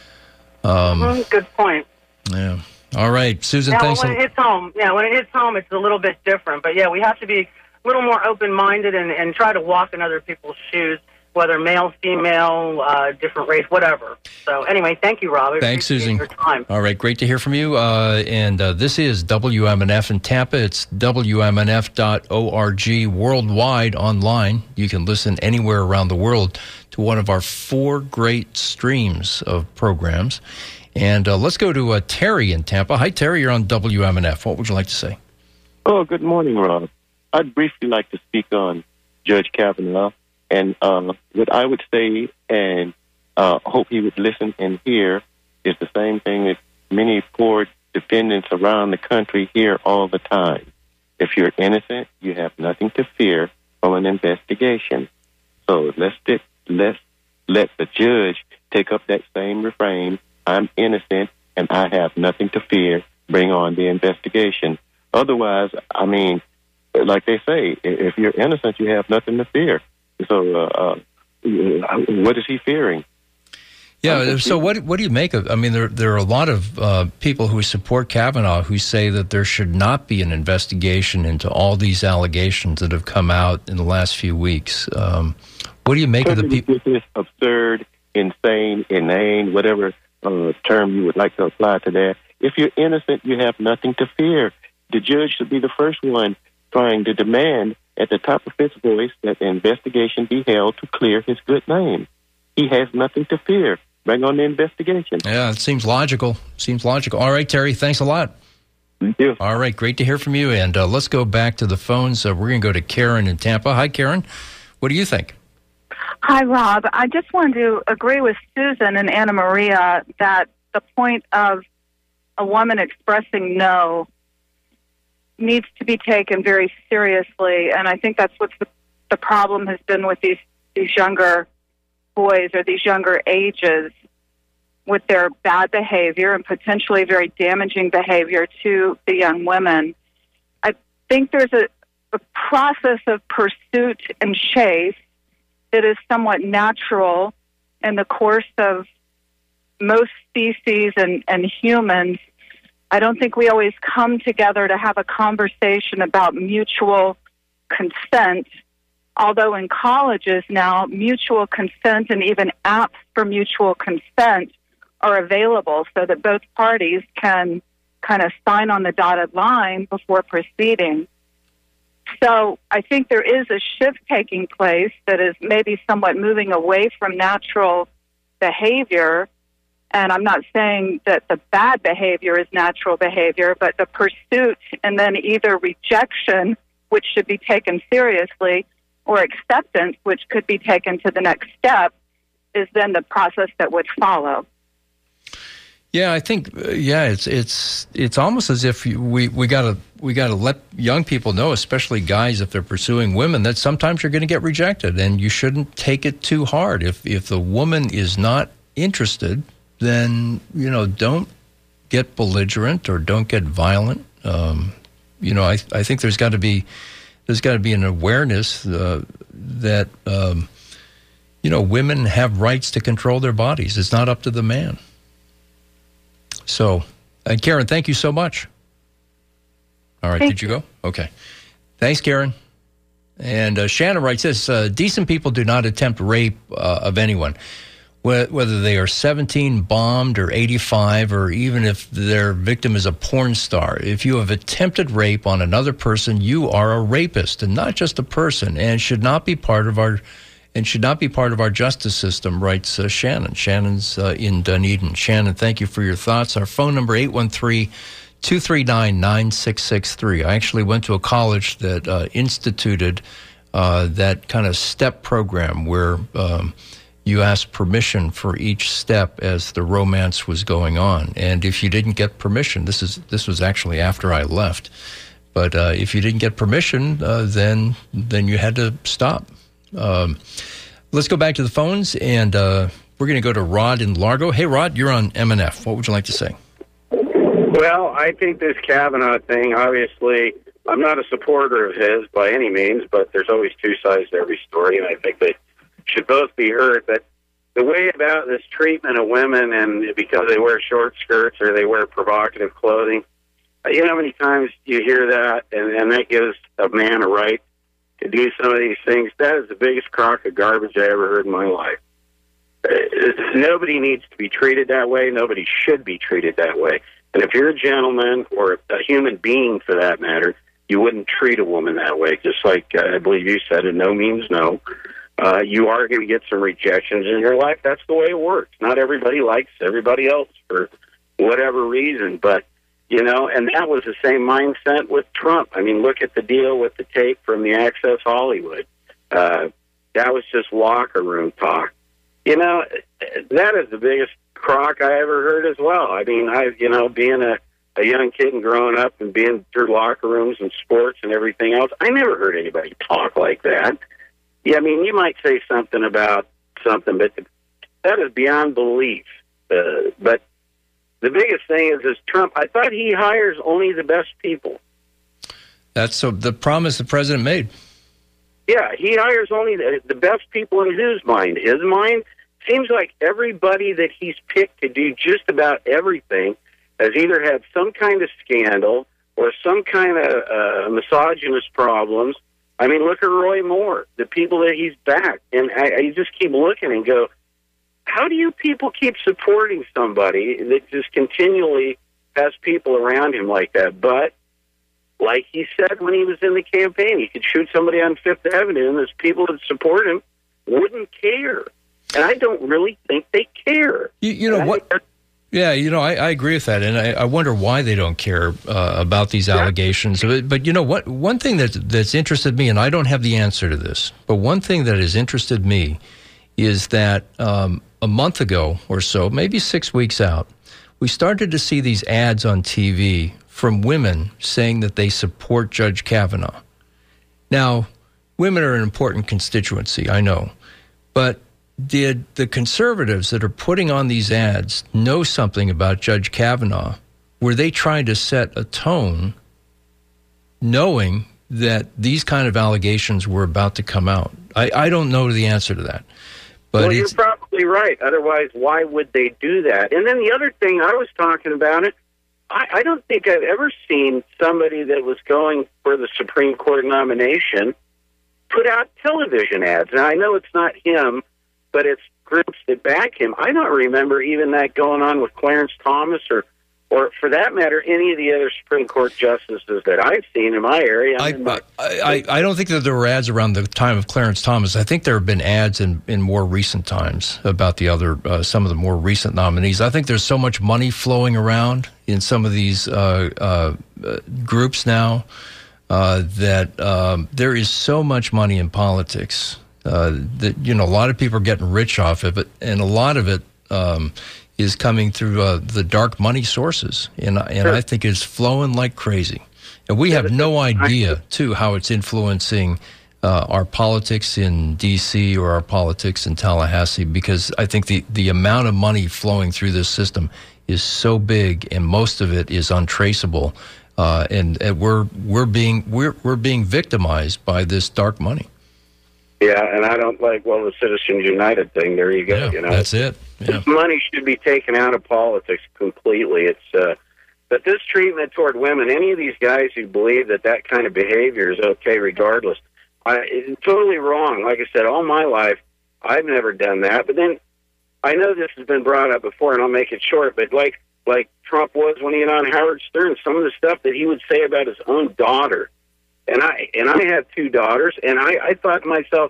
Um, mm-hmm, good point. Yeah. All right, Susan, yeah, thanks. When it hits home, yeah, when it hits home, it's a little bit different. But yeah, we have to be a little more open-minded and, and try to walk in other people's shoes, whether male, female, uh, different race, whatever. So anyway, thank you, Rob. I Thanks, Susan. Your time. All right, great to hear from you. Uh, and uh, this is W M N F in Tampa. It's W M N F dot org worldwide online. You can listen anywhere around the world to one of our four great streams of programs. And uh, let's go to uh, Terry in Tampa. Hi, Terry. You're on W M N F. What would you like to say? Oh, good morning, Rob. I'd briefly like to speak on Judge Kavanaugh. And uh, what I would say, and uh, hope he would listen and hear, It's the same thing that many poor defendants around the country hear all the time. If you're innocent, you have nothing to fear from an investigation. So let's let's let the judge take up that same refrain. I'm innocent and I have nothing to fear. Bring on the investigation. Otherwise, I mean, like they say, if you're innocent, you have nothing to fear. So uh, uh, what is he fearing? Yeah, so what what do you make of, I mean, there there are a lot of uh, people who support Kavanaugh who say that there should not be an investigation into all these allegations that have come out in the last few weeks. Um, what do you make of the people? This is absurd, insane, inane, whatever uh, term you would like to apply to that. If you're innocent, you have nothing to fear. The judge should be the first one trying to demand at the top of his voice that the investigation be held to clear his good name. He has nothing to fear. Bring on the investigation. Yeah, it seems logical. Seems logical. All right, Terry, thanks a lot. Thank you. All right, great to hear from you. And uh, let's go back to the phones. Uh, we're going to go to Karen in Tampa. Hi, Karen. What do you think? Hi, Rob. I just wanted to agree with Susan and Anna Maria that the point of a woman expressing no needs to be taken very seriously. And I think that's what the, the problem has been with these, these younger boys or these younger ages with their bad behavior and potentially very damaging behavior to the young women. I think there's a, a process of pursuit and chase that is somewhat natural in the course of most species and, and humans. I don't think we always come together to have a conversation about mutual consent. Although in colleges now, mutual consent and even apps for mutual consent are available so that both parties can kind of sign on the dotted line before proceeding. So I think there is a shift taking place that is maybe somewhat moving away from natural behavior. And I'm not saying that the bad behavior is natural behavior, but the pursuit and then either rejection, which should be taken seriously, or acceptance, which could be taken to the next step, is then the process that would follow. Yeah, I think uh, yeah, it's it's it's almost as if we we gotta we gotta let young people know, especially guys, if they're pursuing women, that sometimes you're going to get rejected, and you shouldn't take it too hard. If if the woman is not interested, then you know don't get belligerent or don't get violent. Um, you know, I I think there's got to be. There's got to be an awareness uh, that, um, you know, women have rights to control their bodies. It's not up to the man. So, uh, Karen, thank you so much. All right, thank did you go? Okay. Thanks, Karen. And uh, Shannon writes this, uh, decent people do not attempt rape uh, of anyone. Whether they are seventeen, bombed, or eighty-five, or even if their victim is a porn star. If you have attempted rape on another person, you are a rapist, and not just a person, and should not be part of our and should not be part of our justice system, writes uh, Shannon. Shannon's uh, in Dunedin. Shannon, thank you for your thoughts. Our phone number, eight one three, two three nine, nine six six three. I actually went to a college that uh, instituted uh, that kind of STEP program where um, you asked permission for each step as the romance was going on. And if you didn't get permission, this is this was actually after I left, but uh, if you didn't get permission, uh, then then you had to stop. Um, let's go back to the phones, and uh, we're going to go to Rod in Largo. Hey, Rod, you're on M N F. What would you like to say? Well, I think this Kavanaugh thing, obviously, I'm not a supporter of his by any means, but there's always two sides to every story, and I think they should both be heard. But the way about this treatment of women, and because they wear short skirts or they wear provocative clothing, you know how many times you hear that, and, and that gives a man a right to do some of these things? That is the biggest crock of garbage I ever heard in my life. Uh, nobody needs to be treated that way. Nobody should be treated that way. And if you're a gentleman, or a human being for that matter, you wouldn't treat a woman that way. Just like uh, I believe you said, and no means no. Uh, you are going to get some rejections in your life. That's the way it works. Not everybody likes everybody else for whatever reason. But, you know, and that was the same mindset with Trump. I mean, look at the deal with the tape from the Access Hollywood. Uh, that was just locker room talk. You know, that is the biggest crock I ever heard as well. I mean, I you know, being a, a young kid and growing up and being through locker rooms and sports and everything else, I never heard anybody talk like that. Yeah, I mean, you might say something about something, but that is beyond belief. Uh, but the biggest thing is, is Trump, I thought he hires only the best people. That's so the promise the president made. Yeah, he hires only the, the best people in whose mind? His mind? Seems like everybody that he's picked to do just about everything has either had some kind of scandal or some kind of uh, misogynist problems. I mean, look at Roy Moore, the people that he's backed. And I, I just keep looking and go, how do you people keep supporting somebody that just continually has people around him like that? But like he said when he was in the campaign, he could shoot somebody on Fifth Avenue and those people that support him wouldn't care. And I don't really think they care. You, you know what? Yeah, you know, I, I agree with that, and I, I wonder why they don't care uh, about these allegations. Yeah. But, but you know what? One thing that that's interested me, and I don't have the answer to this, but one thing that has interested me is that um, a month ago or so, maybe six weeks out, we started to see these ads on T V from women saying that they support Judge Kavanaugh. Now, women are an important constituency, I know, but did the conservatives that are putting on these ads know something about Judge Kavanaugh? Were they trying to set a tone knowing that these kind of allegations were about to come out? I, I don't know the answer to that. But well, it's, you're probably right. Otherwise, why would they do that? And then the other thing I was talking about it, I, I don't think I've ever seen somebody that was going for the Supreme Court nomination put out television ads. Now, I know it's not him, but it's groups that back him. I don't remember even that going on with Clarence Thomas or, or for that matter, any of the other Supreme Court justices that I've seen in my area. I, I, I, I don't think that there were ads around the time of Clarence Thomas. I think there have been ads in, in more recent times about the other, uh, some of the more recent nominees. I think there's so much money flowing around in some of these uh, uh, uh, groups now uh, that um, there is so much money in politics. Uh, that you know, a lot of people are getting rich off of it, and a lot of it um, is coming through uh, the dark money sources, and and sure. I think it's flowing like crazy, and we have no idea too how it's influencing uh, our politics in D C or our politics in Tallahassee, because I think the the amount of money flowing through this system is so big, and most of it is untraceable, uh, and, and we're we're being we're we're being victimized by this dark money. Yeah, and I don't like, well, the Citizens United thing. There you go. Yeah, you know, that's it. Yeah. Money should be taken out of politics completely. It's, uh, but this treatment toward women, any of these guys who believe that that kind of behavior is okay regardless, I, it's totally wrong. Like I said, all my life, I've never done that. But then I know this has been brought up before, and I'll make it short, but like like Trump was when he went on Howard Stern, some of the stuff that he would say about his own daughter. And I and I have two daughters, and I, I thought to myself,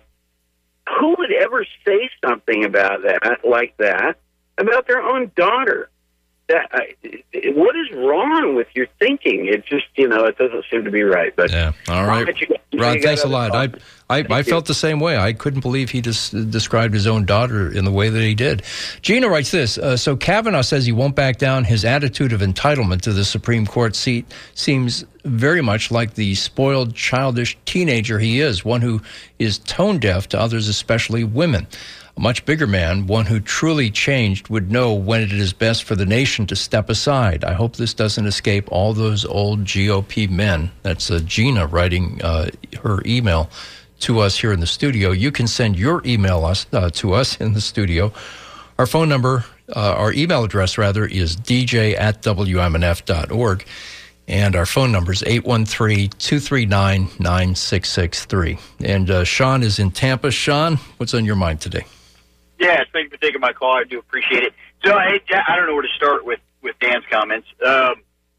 who would ever say something about that, like that, about their own daughter? That I, what is wrong with your thinking? It just, you know, it doesn't seem to be right. But yeah, all right, you, you Rod, thanks a lot. I I, I felt the same way. I couldn't believe he just described his own daughter in the way that he did. Gina writes this: uh, so Kavanaugh says he won't back down. His attitude of entitlement to the Supreme Court seat seems very much like the spoiled, childish teenager he is, one who is tone deaf to others, especially women. A much bigger man, one who truly changed, would know when it is best for the nation to step aside. I hope this doesn't escape all those old G O P men. That's uh, Gina writing uh, her email to us here in the studio. You can send your email us uh, to us in the studio. Our phone number, uh, our email address, rather, is d j at w m n f dot org. And our phone number is eight one three, two three nine, nine six six three. And uh, Sean is in Tampa. Sean, what's on your mind today? Yeah, thank you for taking my call. I do appreciate it. So I, I don't know where to start with, with Dan's comments. Um,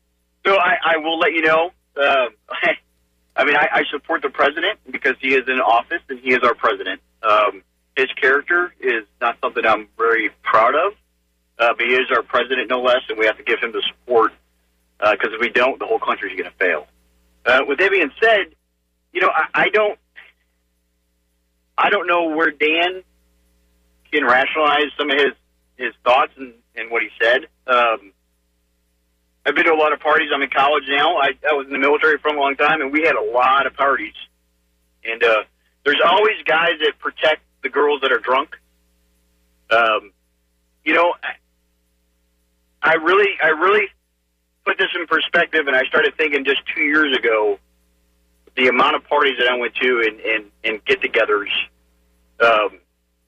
so I, I will let you know. Um, I mean, I, I support the president because he is in office and he is our president. Um, his character is not something I'm very proud of, uh, but he is our president, no less, and we have to give him the support because uh, if we don't, the whole country is going to fail. Uh, with that being said, you know, I, I don't, I don't know where Dan can rationalize some of his, his thoughts and, in what he said. Um, I've been to a lot of parties. I'm in college now. I, I was in the military for a long time, and we had a lot of parties. And uh, there's always guys that protect the girls that are drunk. Um, you know, I, I really, I really put this in perspective, and I started thinking just two years ago, the amount of parties that I went to and, and, and get-togethers. Um,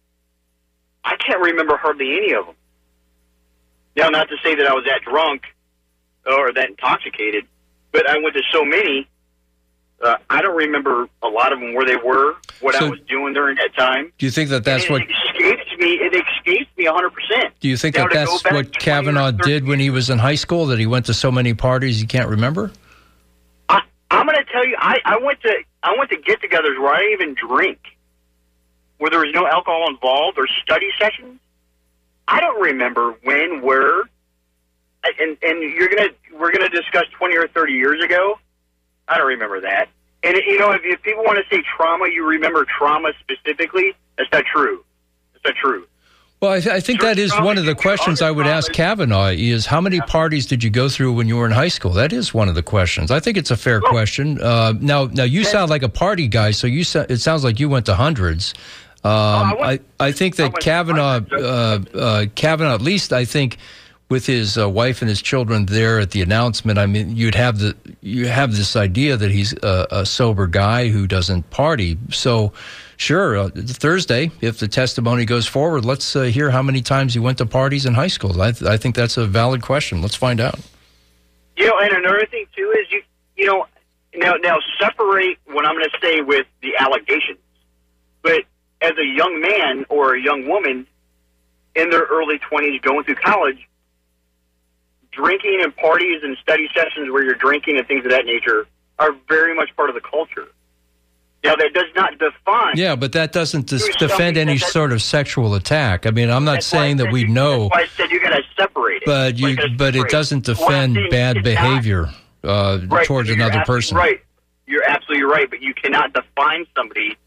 I can't remember hardly any of them. Now, not to say that I was that drunk or that intoxicated, but I went to so many. Uh, I don't remember a lot of them where they were, what so, I was doing during that time. Do you think that that's and what... It escapes me. It escapes me one hundred percent. Do you think now, that that's what Kavanaugh did when he was in high school, that he went to so many parties you can't remember? I, I'm going to tell you, I, I went to I went to get-togethers where I didn't even drink, where there was no alcohol involved, or study sessions. I don't remember when, where, and and you're gonna we're gonna discuss twenty or thirty years ago. I don't remember that. And you know, if, if people want to say trauma, you remember trauma specifically. That's not true. That's not true. Well, I, th- I think that is one of the questions I would ask Kavanaugh is how many parties did you go through when you were in high school? That is one of the questions. I think it's a fair question. Uh, now, now you sound like a party guy, so you sa- it sounds like you went to hundreds. Um, I, I think that Kavanaugh, uh, uh, Kavanaugh, at least I think with his uh, wife and his children there at the announcement, I mean, you'd have the you have this idea that he's a, a sober guy who doesn't party. So, sure, uh, Thursday, if the testimony goes forward, let's uh, hear how many times he went to parties in high school. I, th- I think that's a valid question. Let's find out. You know, and another thing too is you you know now now separate what I'm going to say with the allegations, but as a young man or a young woman in their early twenties going through college, drinking and parties and study sessions where you're drinking and things of that nature are very much part of the culture. Now, that does not define... Yeah, but that doesn't dis- defend any sort of sexual attack. I mean, I'm not saying that we you, know... That's why I said you got to separate it. But, you, but it doesn't defend bad behavior uh, right, towards another person. Right. You're absolutely right, but you cannot define somebody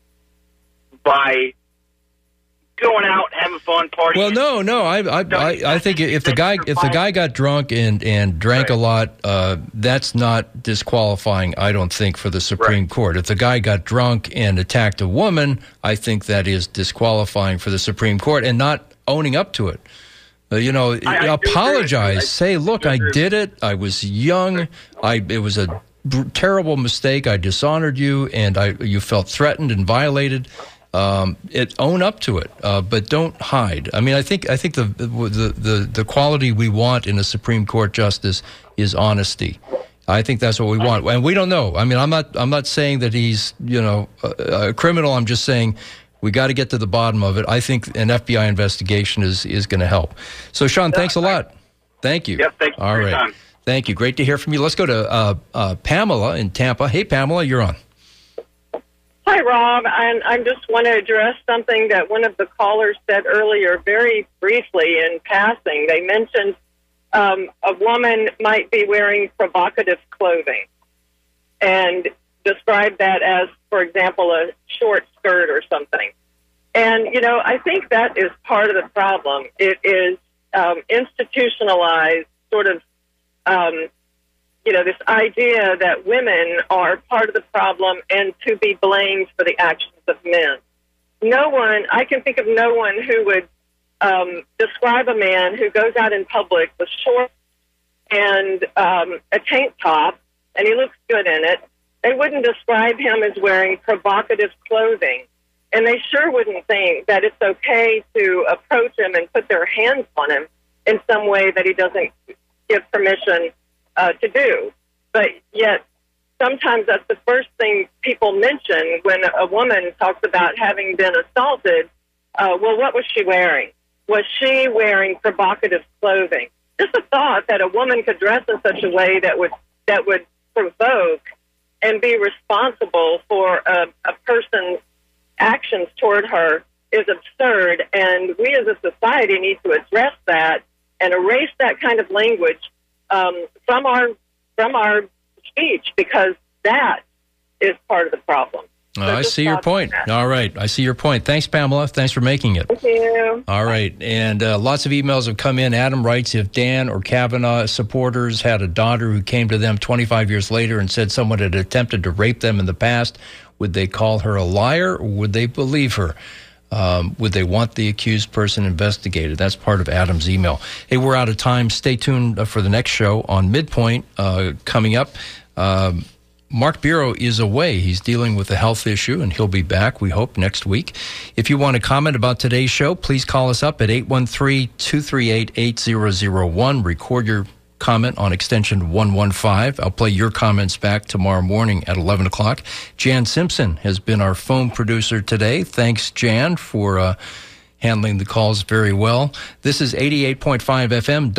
by going out, having fun, partying. Well, no, no. I, I, I, I think if the guy, if the guy got drunk and, and drank right. a lot, uh, that's not disqualifying. I don't think for the Supreme right. Court. If the guy got drunk and attacked a woman, I think that is disqualifying for the Supreme Court and not owning up to it. Uh, you know, I, I apologize. Say, look, I did it. I was young. I it was a b- terrible mistake. I dishonored you, and I you felt threatened and violated. Um, it own up to it, uh, but don't hide. I mean, I think I think the, the the the quality we want in a Supreme Court justice is honesty. I think that's what we want, and we don't know. I mean, I'm not I'm not saying that he's you know a, a criminal. I'm just saying we got to get to the bottom of it. I think an F B I investigation is is going to help. So, Sean, thanks a lot. Thank you. Yep. Thank you. All for right. your time. Thank you. Great to hear from you. Let's go to uh, uh, Pamela in Tampa. Hey, Pamela, you're on. Hi, Rob. And I just want to address something that one of the callers said earlier very briefly in passing. They mentioned um, a woman might be wearing provocative clothing and described that as, for example, a short skirt or something. And, you know, I think that is part of the problem. It is um, institutionalized sort of um you know, this idea that women are part of the problem and to be blamed for the actions of men. No one, I can think of no one who would um, describe a man who goes out in public with shorts and um, a tank top, and he looks good in it. They wouldn't describe him as wearing provocative clothing. And they sure wouldn't think that it's okay to approach him and put their hands on him in some way that he doesn't give permission Uh, to do. But yet, sometimes that's the first thing people mention when a woman talks about having been assaulted. Uh, well, what was she wearing? Was she wearing provocative clothing? Just the thought that a woman could dress in such a way that would that would provoke and be responsible for a, a person's actions toward her is absurd. And we as a society need to address that and erase that kind of language Um, from our from our speech, because that is part of the problem. Uh, I see your point. All right. I see your point. Thanks, Pamela. Thanks for making it. Thank you. All right. And uh, lots of emails have come in. Adam writes, if Dan or Kavanaugh supporters had a daughter who came to them twenty-five years later and said someone had attempted to rape them in the past, would they call her a liar or would they believe her? Um, would they want the accused person investigated? That's part of Adam's email. Hey, we're out of time. Stay tuned for the next show on Midpoint uh, coming up. Um, Mark Bureau is away. He's dealing with a health issue, and he'll be back, we hope, next week. If you want to comment about today's show, please call us up at eight one three, two three eight, eight zero zero one. Record your comment on extension one one five. I'll play your comments back tomorrow morning at eleven o'clock. Jan Simpson has been our phone producer today. Thanks, Jan, for uh, handling the calls very well. This is eighty-eight point five F M.